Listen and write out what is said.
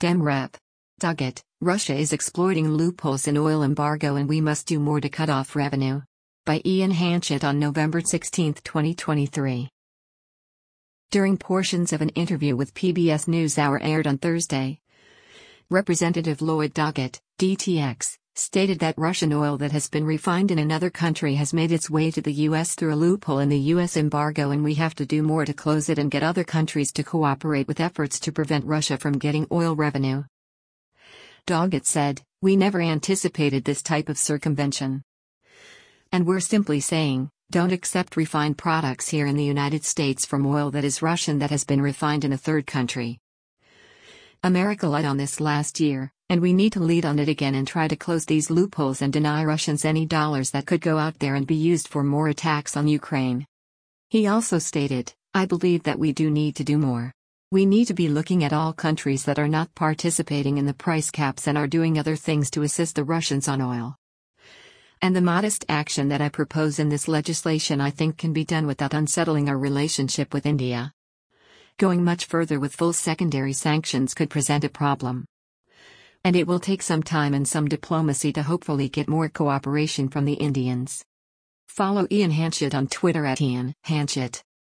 Demrep. Dugat, Russia is exploiting loopholes in oil embargo and we must do more to cut off revenue. By Ian Hanchett on November 16, 2023. During portions of an interview with PBS NewsHour aired on Thursday, Representative Lloyd Dugat, DTX, stated that Russian oil that has been refined in another country has made its way to the U.S. through a loophole in the U.S. embargo and we have to do more to close it and get other countries to cooperate with efforts to prevent Russia from getting oil revenue. Dugat said, "We never anticipated this type of circumvention. And we're simply saying, don't accept refined products here in the United States from oil that is Russian that has been refined in a third country. America led on this last year, and we need to lead on it again and try to close these loopholes and deny Russians any dollars that could go out there and be used for more attacks on Ukraine." He also stated, "I believe that we do need to do more. We need to be looking at all countries that are not participating in the price caps and are doing other things to assist the Russians on oil. And the modest action that I propose in this legislation I think can be done without unsettling our relationship with India. Going much further with full secondary sanctions could present a problem. And it will take some time and some diplomacy to hopefully get more cooperation from the Indians." Follow Ian Hanchett on Twitter at Ian Hanchett.